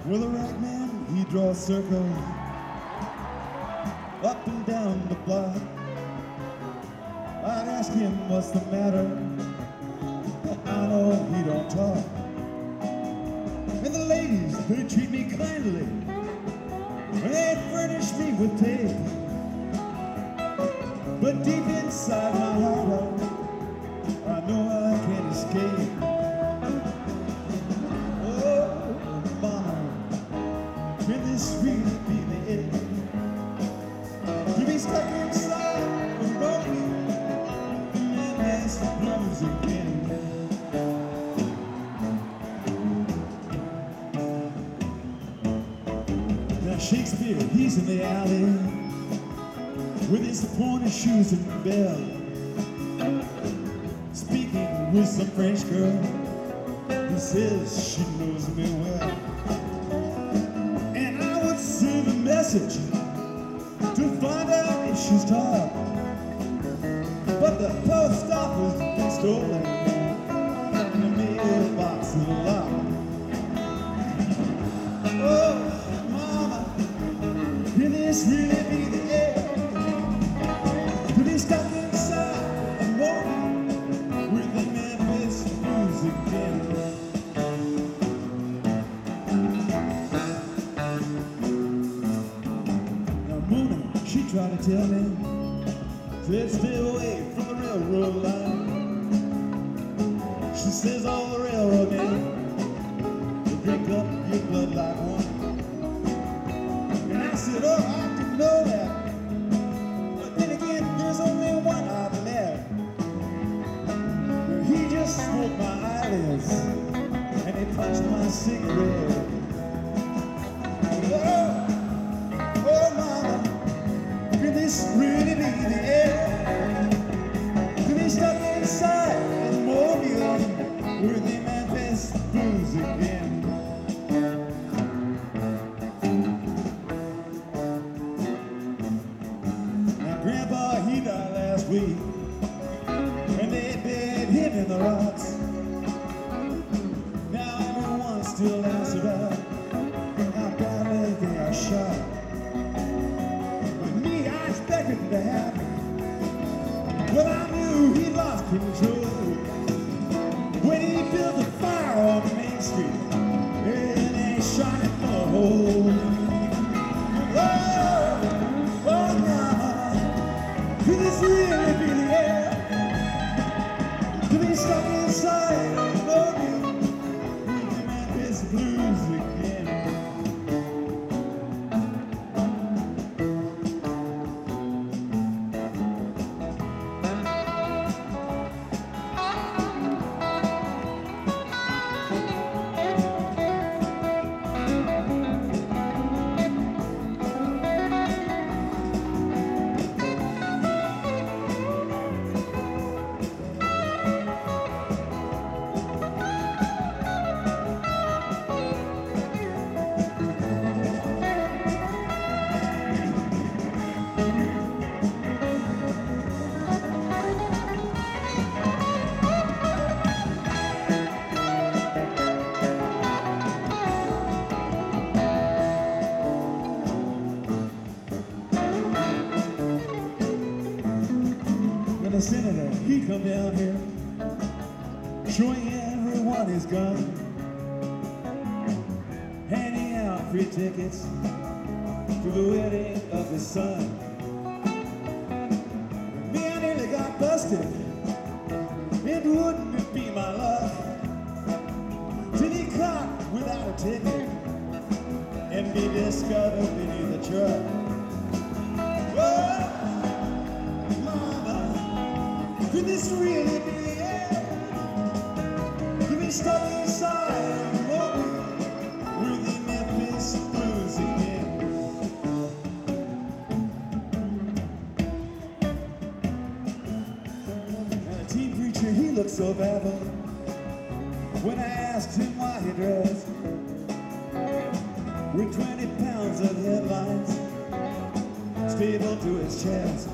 With a rag man, he draws circles up and down the block. I'd ask him what's the matter, but I know he don't talk. And the ladies, they treat me kindly, and they furnish me with tape. But deep inside my heart, I know I can't escape. Can this really be the end? To be stuck inside and broken, and that's the blues again. Now Shakespeare, he's in the alley with his pointed shoes and bell, speaking with some French girl who says she knows me well. Send a message to find out if she's tired, but the post office been stolen and the mailbox is locked. Oh, mama, can this really be the end? To be stuck inside and walking with the Memphis blues again. She tried to tell me, said stay away from the railroad line. She says all the railroad men will drink up your blood like wine. And I said, oh, I didn't know that. But then again, there's only one out left. He just smoked my eyelids and he punched my cigarette. Oh, mama, can this really be the end? To be stuck inside in Mobile with the Memphis blues again. Now Grandpa, he died last week, and they buried him in the rocks. Now everyone still asks about how badly they are shot. To happen. Well, I knew he lost control when he built a fire on Main Street and they shot him full of holes. Oh, mama, could this really be the end? To be stuck inside and broken with the Memphis blues again. The senator, he come down here showing everyone his gun, handing out free tickets to the wedding of his son. Me, I nearly got busted, and wouldn't it be my luck till he caught without a ticket and be discovered beneath the truck. Whoa! Could this really be the end? To be stuck inside and broken with the Memphis blues again. And the teen preacher, he looked so baffled when I asked him why he dressed with 20 pounds of headlines stapled to his chest.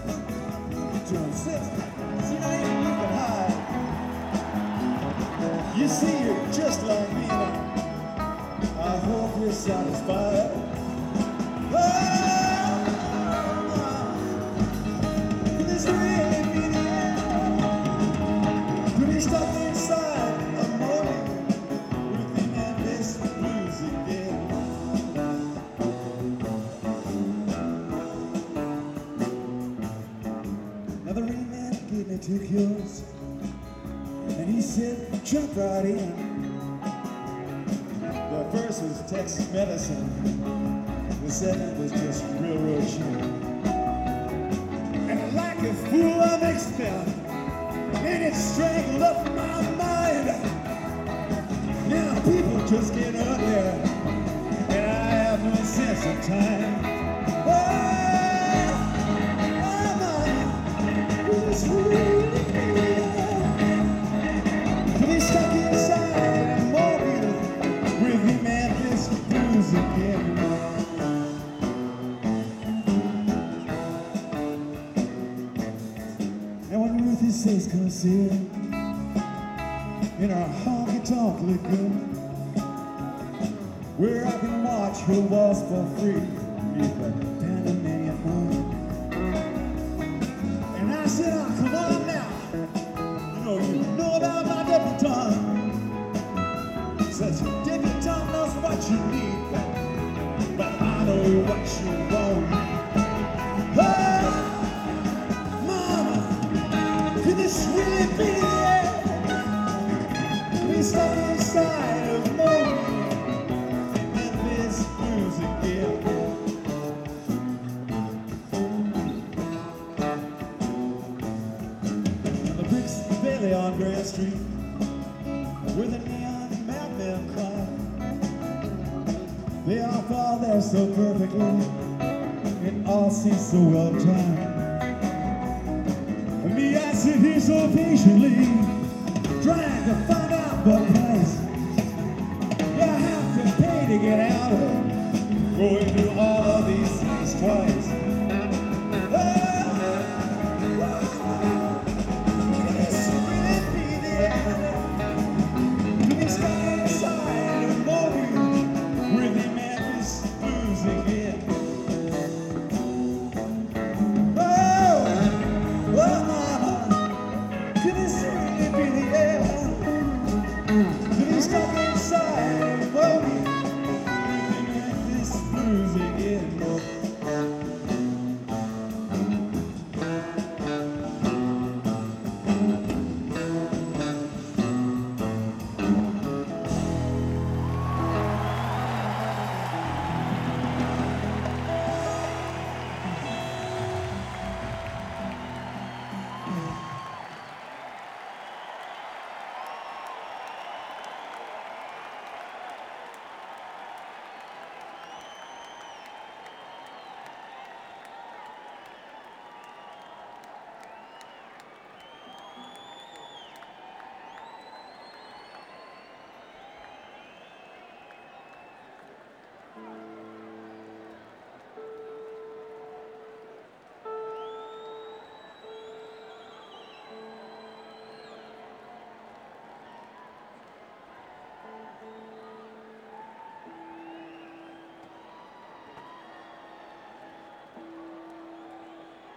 To insist, see, I ain't looking high. You see, you're just like me now. I hope you're satisfied. Oh, could this really be the end? Could be stuck inside a morning with the endless blues again? Now the rain man gave me 2 cures, and he said, jump right in. The first was Texas medicine, the second was just railroad shit. And like a fool I'm expelled, and it strangled up my mind. Now people just get up there, and I have no sense of time. Oh, this really be stuck inside a mobile with the Memphis blues again. And when Ruthie says come sit in our honky-tonk lagoon, where I can watch her waltz for free beneath the Panamanian moon. And I said, oh, come on now, you know about my debutante. Such a debutante knows what you need, but I know what you want. Oh, mama, could this really be the end? We stuck inside of Moby and this blues again. The bricks Bailey on Grand Street, where the neon madmen cry. They all fall there so perfectly, it all seems so well timed. And me, I sit here so patiently, trying to find out what price you have to pay to get out of going through all of these things twice.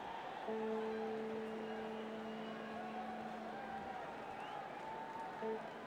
Thank you.